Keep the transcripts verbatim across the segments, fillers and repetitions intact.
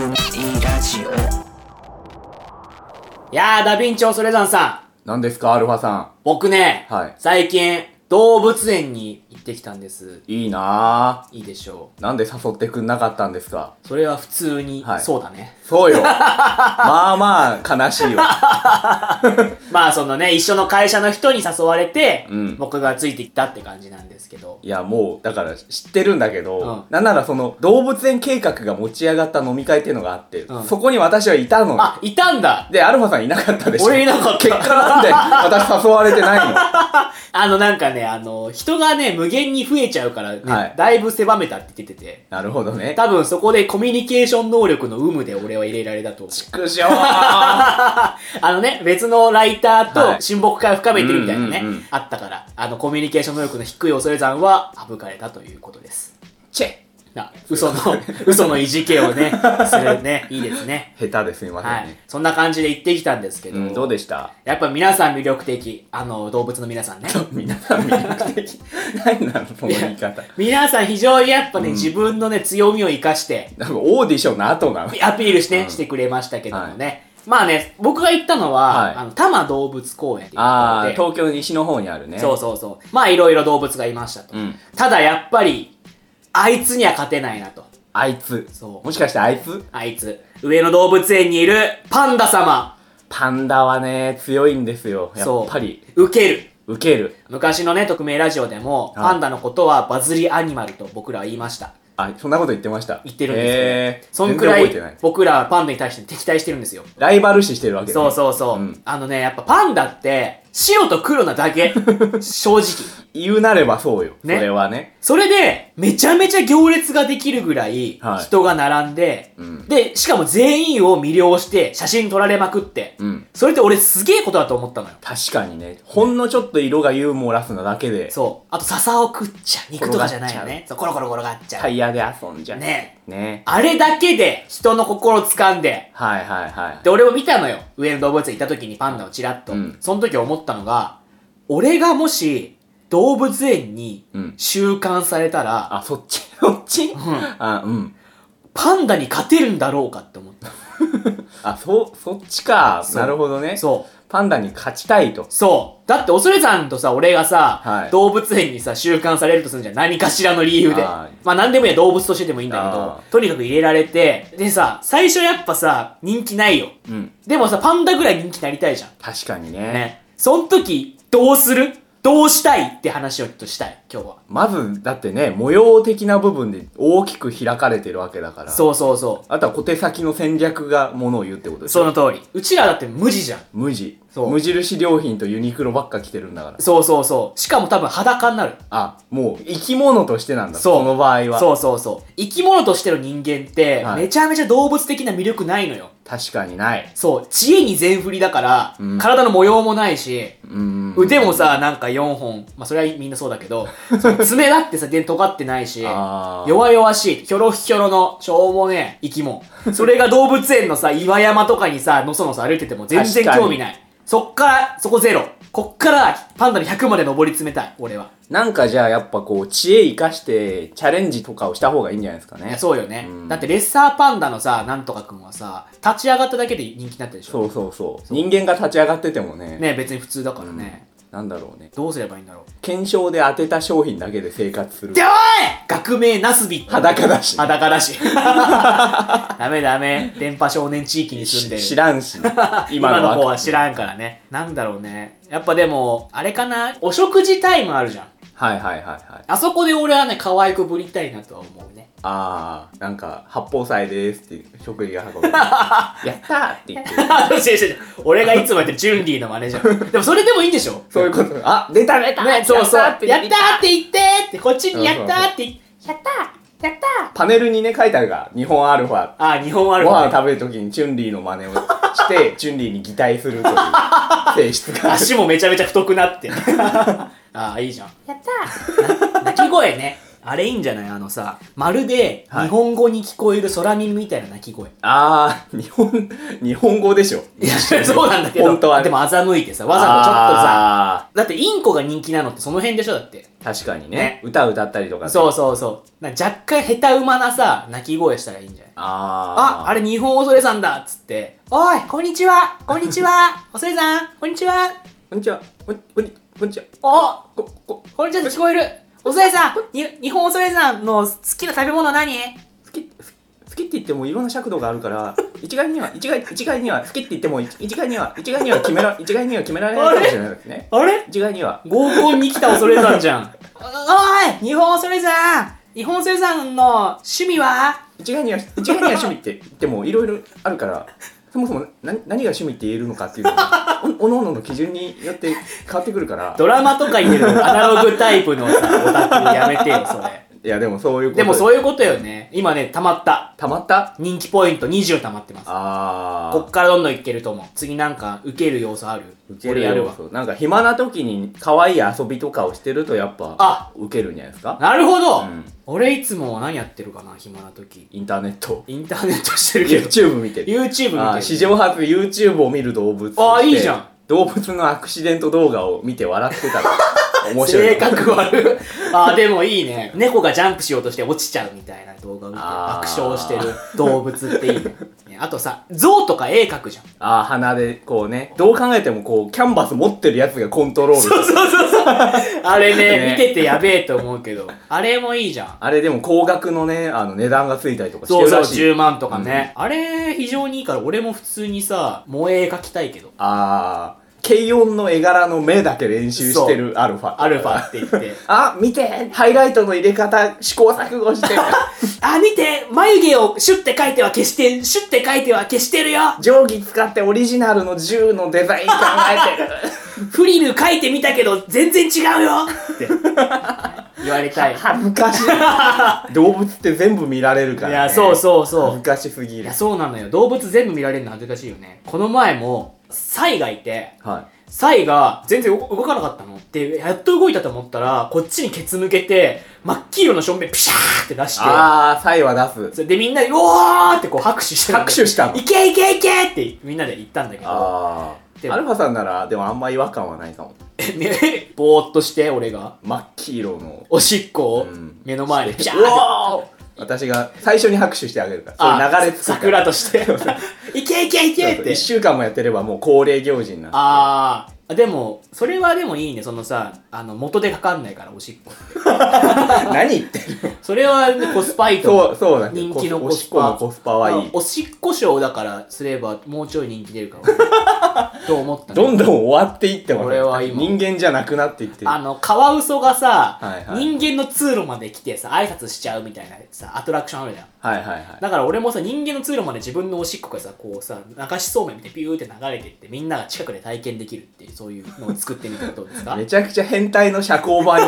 ラジオ。 いやー、ダヴィンチョ・ソレザンさん。 何ですか、アルファさん。 僕ね、 はい。 最近、動物園に行ってきたんです。 いいないいでしょぁ。なんで誘ってくんなかったんですか？ う。それは普通に、 はいそうだね。 そうよ。まあまあ、悲しいよ。 まあ、そのね、一緒の会社の人に誘われて、 うん。 僕がついてきたって感じなんですけど。 いや、もう、だから知ってるんだけど、 うん、 なんならその、動物園計画が持ち上がった飲み会っていうのがあって、 うん、 そこに私はいたの。 あ、いたんだ。 で、アルファさんいなかったでしょ。 俺いなかった。 結果なんで、私誘われてないの。 あの、なんかね、あの、人がね、無限に増えちゃうからね、 はい、 だいぶ狭めたって言ってて。 なるほどね。 多分そこでコミュニケーション能力の有無で俺は入れられたと思う。 ちくしょーあのね、別のライターはいと親睦会を深めてるみたいなね、 うんうんうん、 あったから、あの、コミュニケーション能力の低い恐山は省かれたということです。 チェな、嘘の、嘘のいじけをね、するね、いいですね。 下手ですみませんね。 はい。そんな感じで行ってきたんですけど、 うん、どうでした？ やっぱ皆さん魅力的。あの、動物の皆さんね。 皆さん魅力的。何なのその言い方。 皆さん非常にやっぱね、 うん、 自分のね、強みを生かして、 なんかオーディションの後なのアピールして、 うん、 してくれましたけどもね。はい、まあね、僕が行ったのは、はい、あの、多摩動物公園っていうところで。 ああ、東京西の方にあるね。 そうそうそう。まあいろいろ動物がいましたと。うん、ただやっぱり、あいつには勝てないなと。 あいつ。 そう。 もしかしてあいつ？ あいつ。上野動物園にいるパンダ様。 パンダはね、強いんですよ。やっぱり。 ウケる。 ウケる。 昔のね、匿名ラジオでも、パンダのことはバズりアニマルと僕らは言いました。 あ、そんなこと言ってました。 言ってるんですよ、 ね。 そんくらい僕らはパンダに対して敵対してるんですよ。 ライバル視してるわけね。 そうそうそう。うん、あのね、やっぱパンダって、白と黒なだけ。正直。 言うなればそうよ。ね。それはね。 それで、めちゃめちゃ行列ができるぐらい、人が並んで、はい、うん、で、しかも全員を魅了して、写真撮られまくって、うん、それって俺すげえことだと思ったのよ。 確かにね。ほんのちょっと色がユーモラスなだけで。 そう。あと笹を食っちゃう。肉とかじゃないよね。そう、コロコロ転がっちゃう。 タイヤで遊んじゃう。 ね。 ね。 あれだけで人の心を掴んで。 はいはいはい。 で、俺も見たのよ。上野動物園行った時にパンダをチラッと。うん、その時思ったのが、俺がもし、動物園に収監されたら、 うん、あ、そっちそっち、うん、 あ、うん。パンダに勝てるんだろうかって思った。 あ、そ、そっちか。なるほどね。 そう。 パンダに勝ちたいと。 そう。だって、恐山とさ、俺がさ、はい、動物園にさ、収監されるとするんじゃん。何かしらの理由で。あまあ、何でもいいや、動物としてでもいいんだけど、とにかく入れられて、でさ、最初やっぱさ、人気ないよ。うん。でもさ、パンダぐらい人気なりたいじゃん。 確かにね。 ね。そん時、どうする？どうしたいって話をちょっとしたい、今日は。 まず、だってね、模様的な部分で大きく開かれてるわけだから。 そうそうそう。 あとは小手先の戦略がものを言うってことですよ。その通り。うちらだって無地じゃん。 無地。そう。無印良品とユニクロばっか着てるんだから。 そうそうそう。しかも多分裸になる。 あ、もう生き物としてなんだ。そう。その場合は。 そうそうそう。生き物としての人間って、めちゃめちゃ動物的な魅力ないのよ。 確かにない。 そう。知恵に全振りだから、うん、体の模様もないし、うん、腕もさ、なんかよんほん。まあ、それはみんなそうだけど、爪だってさ、全然尖ってないし、弱々しい、ひょろひょろの、しょうもねえ、生き物。それが動物園のさ、岩山とかにさ、のそのそ歩いてても全然興味ない。そっから、そこゼロ。こっから、パンダのひゃくまで登り詰めたい、俺は。 なんかじゃあやっぱこう、知恵生かして、チャレンジとかをした方がいいんじゃないですかね。 いや、そうよね。うん、だってレッサーパンダのさ、なんとかくんはさ、立ち上がっただけで人気になってるでしょ。 そうそうそう。人間が立ち上がっててもね。 ね、別に普通だからね。 うん、なんだろうね。 どうすればいいんだろう。 検証で当てた商品だけで生活する。 でおい学名ナスビ。 裸だし。 裸だし。ダメダメ。電波少年地域に住んでる。 知らんし。 今の今の子は知らんからね。なんだろうね。やっぱでも、あれかな、お食事タイムあるじゃん。 はいはいはいはい。 あそこで俺はね、可愛くぶりたいなとは思うね。 あー、なんか、八宝菜でーすって食事が運ぶ。やったーって言ってる。 俺がいつもやってるチュンリーの真似じゃん。でもそれでもいいんでしょ？ そういうこと。あ、出た出た、 ね、そうそう。やったーって言ってーって、こっちにやったーって言って、やったーやったーパネルにね、書いてあるから、日本アルファ。 あ、日本アルファ。 ご飯食べるときにチュンリーの真似をして、チュンリーに擬態するという性質が。 足もめちゃめちゃ太くなって。ああ、いいじゃん。やったー泣き声ね。 あれいいんじゃない？あのさ、まるで日本語に聞こえる空耳みたいな鳴き声。 あー、日本、日本語でしょ。 いや、そうなんだけど。 本当はね。 でも欺いてさ、わざとちょっとさ、だってインコが人気なのってその辺でしょだって。 確かにね。 ね歌歌ったりとか、ね。 そうそうそう。なんか若干下手馬なさ、鳴き声したらいいんじゃない？ ああ、あれ日本恐れさんだっつって、おい、こんにちはこんにちは恐れさんこんにちはこんにちはこんこんこんにちはおこ、こ、 こんにちはって聞こえる恐れさんに日本恐れさんの好きな食べ物何？ 好き、好きって言ってもいろんな尺度があるから、一概には、一概、一概には、好きって言っても、一概には、一概には決めら、一概には決められないかもしれないですね。 あれ一概には。 合コンに来た恐れさんじゃん。おい日本恐れさん日本恐れさんの趣味は？ 一概には、一概には趣味って言ってもいろいろあるから、そもそも何、何が趣味って言えるのかっていうのが、お、おのおのの基準によって変わってくるから。 ドラマとかに出るアナログタイプのさ、オタクやめてよ、それ。 いや、でもそういうこと。 でもそういうことよね。今ね、溜まった。 溜まった人気ポイントにじゅう溜まってます。 あー。 こっからどんどんいけると思う。次なんか、受ける要素ある？ 受ける要素。なんか暇な時に可愛い遊びとかをしてるとやっぱ、 あ、 受けるんじゃないですか？ なるほど、 うん、 俺いつも何やってるかな、暇な時。 インターネット。 インターネットしてるけど。 YouTube 見てる。 YouTube 見てる。 あ、史上初 YouTube を見る動物。 あ、いいじゃん。 動物のアクシデント動画を見て笑ってたら面白い。 性格悪い。あ、でもいいね。猫がジャンプしようとして落ちちゃうみたいな動画を見て爆笑してる動物っていいね。あとさ、象とか絵描くじゃん。 ああ、鼻でこうね。どう考えてもこう、キャンバス持ってるやつがコントロール。 そうそうそうそう。あれね、 ね見ててやべえと思うけど。あれもいいじゃん。 あれでも高額のね、あの値段がついたりとかしてるらしい。 そうそう、じゅうまんとかね。うん、あれ非常にいいから俺も普通にさ、萌え絵描きたいけど。 ああ。軽音の絵柄の目だけ練習してるアルファ。 アルファって言って。 あ、見てハイライトの入れ方試行錯誤してる。 あ、見て眉毛をシュッて描いては消して、シュッて描いては消してるよ。 定規使ってオリジナルの銃のデザイン考えてる。 フリル描いてみたけど全然違うよって言われたい。 恥ずかしい。動物って全部見られるからね。 いや、そうそうそう。 恥ずかしすぎる。 いや、そうなのよ。動物全部見られるの恥ずかしいよね。この前も、サイがいて、はい、サイが全然動かなかったので、やっと動いたと思ったら、こっちにケツ向けて、真っ黄色のしょんべんピシャーって出して、 あー、サイは出す。 で、みんなで、うおーってこう拍手して拍手したの。 いけいけいけってみんなで言ったんだけど、 あー。アルファさんなら、でもあんま違和感はないかも。 え、ね、ぼーっとして、俺が。 真っ黄色の。 おしっこを目の前でピシャーって。 私が最初に拍手してあげるから。そういう流れつくから。 桜として。いけいけいけって。 一週間もやってればもう恒例行事になって。 ああ。でも、それはでもいいね。そのさ、あの、元でかかんないから、おしっこ。 何言ってるの？ それは、ね、コスパいいと思う。 そう、そうだね。 人気のコスパ。 おしっこのコスパはいい。 おしっこ賞だからすれば、もうちょい人気出るかも。と思った、ね。 どんどん終わっていっても、 俺は今。 人間じゃなくなっていってる。 あの、カワウソがさ、 はいはい、 人間の通路まで来てさ、挨拶しちゃうみたいなさ、アトラクションあるじゃん。 はいはいはい。 だから俺もさ、人間の通路まで自分のおしっこがさ、こうさ、流しそうめん見てピューって流れていって、みんなが近くで体験できるっていう、そういうのを作ってみたらどうですか？ めちゃくちゃ変態の社交場に。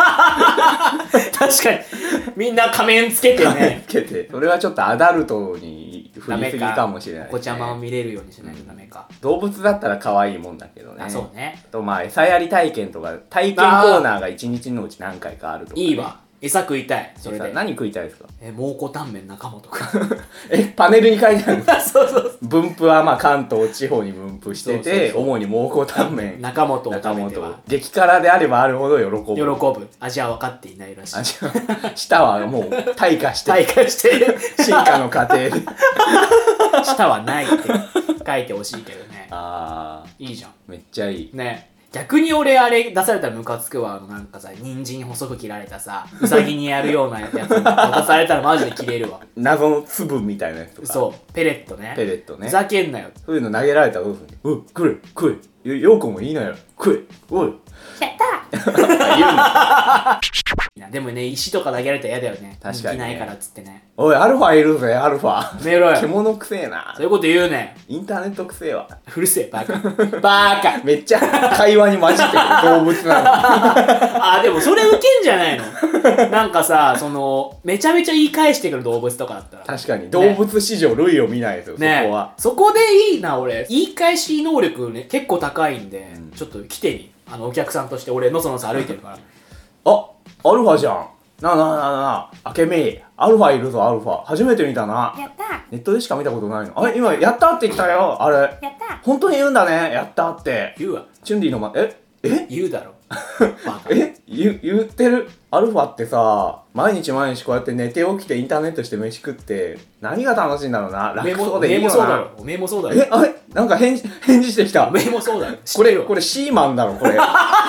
確かに。みんな仮面つけてね。 つけて。それはちょっとアダルトに振りすぎかもしれない、ね。 お子ちゃまを見れるようにしないとダメか。 動物だったら可愛いもんだけどね。 あ、そうね。 とまあ、餌やり体験とか、体験コーナーが一日のうち何回かあるとか、ね。 いいわ。餌食いたい。それで。 何食いたいですか？ え、蒙古タンメン中本か。 え、パネルに書いてあるそうそう。 分布はまあ関東地方に分布してて、そうそうそう、主に蒙古タンメン。 中本を食べては。 激辛であればあるほど喜ぶ。 喜ぶ。味は分かっていないらしい。 味は、舌はもう退化して。 退化してる。 進化の過程で。 舌はないって書いてほしいけどね。 あー。いいじゃん。 めっちゃいい。 ね。逆に俺あれ出されたらムカつくわ。あのなんかさ、人参細く切られたさ、ウサギにやるようなやつ渡されたらマジで切れるわ。 謎の粒みたいなやつとか。 そう、ペレットね。 ペレットね。 ふざけんなよ。 そういうの投げられたらどうするの？うん、食え、食え。よ、ようこもいいなよ。食え、おい。 やったー言うな。でもね、石とか投げられたら嫌だよね。 確かに、ね。 人気ないからっつってね。 おい、アルファいるぜ、アルファ。 めろよ。 獣くせえな。 そういうこと言うね。 インターネットくせえわ。 うるせえ、バカ。バカ。 めっちゃ会話に混じってる動物なの。 あ、でもそれウケんじゃないの？なんかさ、その、めちゃめちゃ言い返してくる動物とかだったら。 確かに、動物史上類を見ないですよ、ね、そこは。 そこでいいな、俺。言い返し能力ね、結構高いんで、うん、ちょっと来てみ。あの、お客さんとして俺、のそのそ歩いてるから。 あ、アルファじゃん。 なあなあなあなあ、あけみ、アルファいるぞ、アルファ。初めて見たな。 やったネットでしか見たことないの。あれ、今、やったって言ったよ、あれ。 やった本当に言うんだね、やったって。 言うわ。 チュンリーのま、ええ言うだろ。バカ。 え言言ってる。アルファってさ、毎日毎日こうやって寝て起きてインターネットして飯食って、何が楽しいんだろうな。 おめえも楽そうでいいよな。 そうだろ。おめえもそうだろ。 え、あれなんか返事、返事してきた。 おめえもそうだろ。 これ、これシーマンだろ、これ。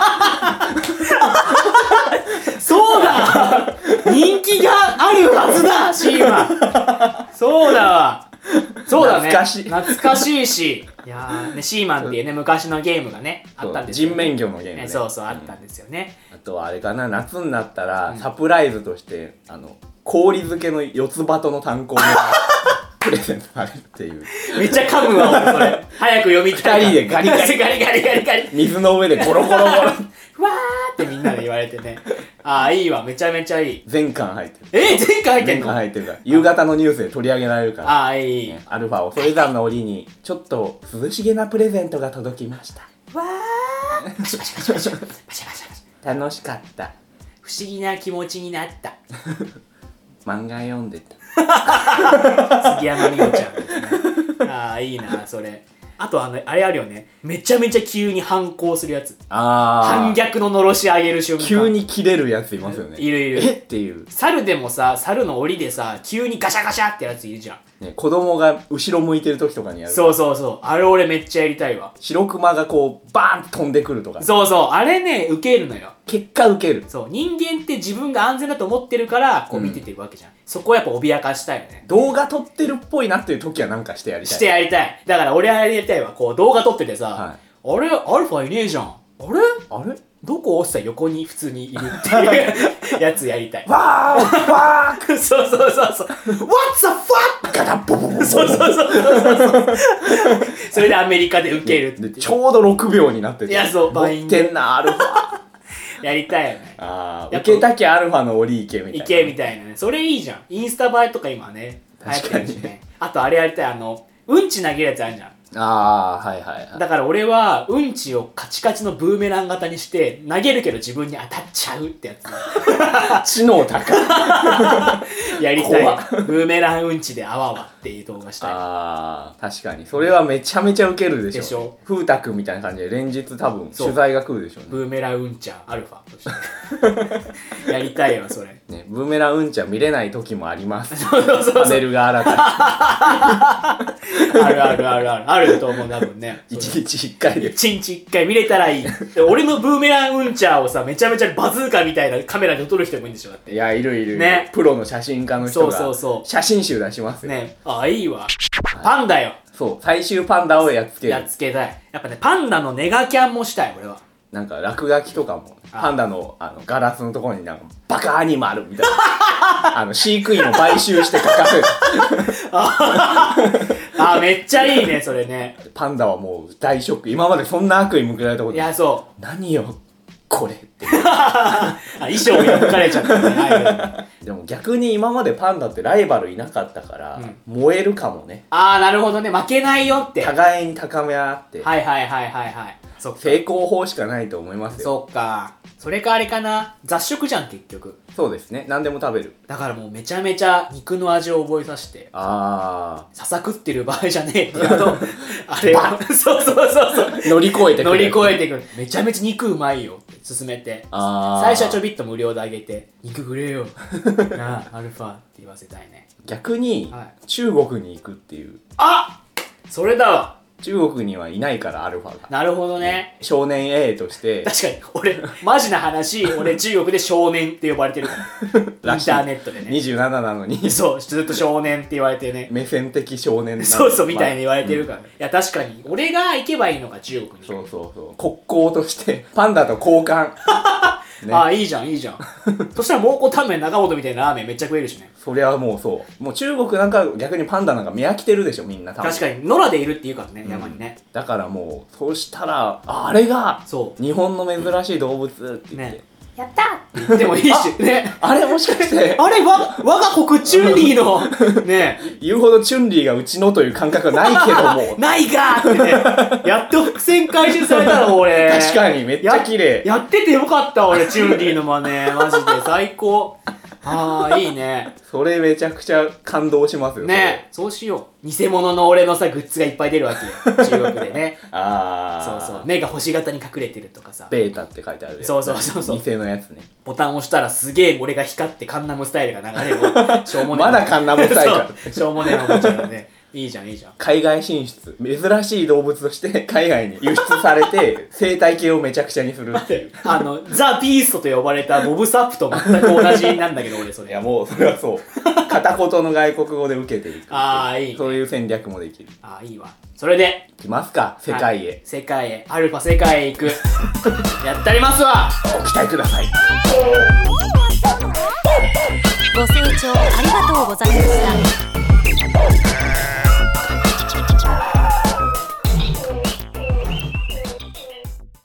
そうだ人気があるはずだシーマンそうだわそうだね懐かしい懐かしいしいやー、ね、シーマンっていうね昔のゲームがねあったんですよ、ね、 人面魚のゲームね。 ねそうそうあったんですよね、 あとはあれかな、夏になったら、 うんサプライズとしてあの氷漬けの四つ葉との単行本がプレゼントされるっていう。 めっちゃ噛むわ俺それ早く読みたい二人でガリガリガリガリガリガリ水の上でゴロゴロゴロわーってみんなで言われてねああいいわめちゃめちゃいい全巻入ってる。 え全回入ってん全の巻入ってるから夕方のニュースで取り上げられるから。 ああいい、 ねアルファ恐山の折にちょっと涼しげなプレゼントが届きました。 わーパシパシパシパシパシパシパシパシ楽しかった。 不思議な気持ちになった漫画読んでた。 杉山美桜ちゃんですねああいいなそれあとあのあれあるよねめちゃめちゃ急に反抗するやつあ反逆ののろし上げる瞬間急に切れるやついますよね。 いるいるえっていう、 猿でもさ猿の檻でさ急にガシャガシャってやついるじゃんね、子供が後ろ向いてる時とかにやる。 そうそうそうあれ俺めっちゃやりたいわ白クマがこうバーンと飛んでくるとか。 そうそうあれねウケるのよ結果受ける。 そう人間って自分が安全だと思ってるからこう見ててるわけじゃん、そこをやっぱ脅かしたいよね動画撮ってるっぽいなっていう時はなんかしてやりたい。 してやりたいだから俺はやりたいわこう動画撮っててさ、 はあれアルファいねえじゃんあれあれどこ落ちたら横に普通にいるっていうやつやりたいわーわーそうそうそうそう What the fuck ガタッボボボボボそうそうそうそうそうそれでアメリカで受けるっていうでちょうどろくびょうになってていやそう乗ってんなアルファやりたいよねあーやっぱ受けたきアルファの折り行けみたいな。 いけみたいなねそれいいじゃんインスタ映えとか今ね流行ってるしねあとあれやりたいあのうんち投げるやつあるじゃんああはいはいはい。 だから俺はうんちをカチカチのブーメラン型にして投げるけど自分に当たっちゃうってやつ知能高い。 やりたい怖っブーメランうんちであわわっていう動画したいああ確かにそれはめちゃめちゃウケるでしょ。 でしょ風太くんみたいな感じで連日多分そう取材が来るでしょうね。 ブーメランうんちゃんアルファとしてやりたいよそれねブーメランうんちは見れない時もあります。 そうそうそうパネルが新たにあるあるあるあるあると思う多分ね一日一回で。 一日一回見れたらいいで俺のブーメランうんちゃーをさめちゃめちゃバズーカみたいなカメラで撮る人もいるんでしょだっていやいるいるいる、 ねプロの写真家の人そうがそうそう写真集出しますよ。 ねあいいわパンダよそう最終パンダをやっつけやっる。 つけたいやっぱねパンダのネガキャンもしたい俺はなんか落書きとかもあパンダのあのガラスのところになんかバカアニマルみたいなあの飼育員を買収して書かせるあめっちゃいいねそれねパンダはもう大ショック。今までそんな悪意向けられたことない。 いやそう何よこれってあ衣装を破かれちゃったねアイドルにでも逆に今までパンダってライバルいなかったから、燃えるかもね。 ああなるほどね負けないよってはい互いに高め合って、 はいはいはいはいそっか成功法しかないと思いますよ。 そっかそれかあれかな雑食じゃん結局そうですね何でも食べる。 だからもうめちゃめちゃ肉の味を覚えさせてあささくってる場合じゃねえっていうのあれはそうそうそうそうー乗り越えてくる。 乗り越えてくるめちゃめちゃ肉うまいよって勧めてあー最初はちょびっと無料であげて肉くれよなあアルファって言わせたいね逆に、 はい中国に行くっていう。 あそれだわ中国にはいないからアルファがなるほどね少年 A として確かに俺マジな話俺中国で少年って呼ばれてるからインタらしいーネットでねにじゅうなななのにそうずっと少年って言われてね目線的少年なそうそうみたいに言われてるかから、いや確かに俺が行けばいいのか中国にそうそうそう国交としてパンダと交換ねああいいじゃんいいじゃんそしたら蒙古タンメン中本みたいなラーメンめっちゃ食えるしねそりゃもうそうもう中国なんか逆にパンダなんか見飽きてるでしょみんな多分。 確かに野良でいるって言うからね、山にねだからもうそうしたらあれがそ日本の珍しい動物って言って、 ねやった言ってもいいしねあれもしかしてあれわ我が国チュンリーのね言うほどチュンリーがうちのという感覚はないけどもないかーってねやっと伏線回収されたの俺確かにめっちゃ綺麗ややっててよかった俺チュンリーの真似マジで最高ああいいね。 それめちゃくちゃ感動しますよね。そうしよう。偽物の俺のさグッズがいっぱい出るわけよ、中国でね。 ああそうそう、目が星型に隠れてるとかさ、 ベータって書いてあるやつ。 そうそうそうそう、 偽のやつね。 ボタン押したらすげえ俺が光ってカンナムスタイルが流れるしょうもねえまだカンナムスタイルかそうしょうもねえのおもちゃだね。いいじゃんいいじゃん。 海外進出、珍しい動物として海外に輸出されて生態系をめちゃくちゃにするっていうあのザ・ビーストと呼ばれたボブ・サップと全く同じなんだけど俺それ。 いやもうそれはそう片言の外国語で受けていく。 ああいい、ね、 そういう戦略もできる。 ああいいわ。それで行きますか、世界へ、はい、 世界へ、アルファ世界へ行くやったりますわ。 ご期待ください。 ご清聴ありがとうございました。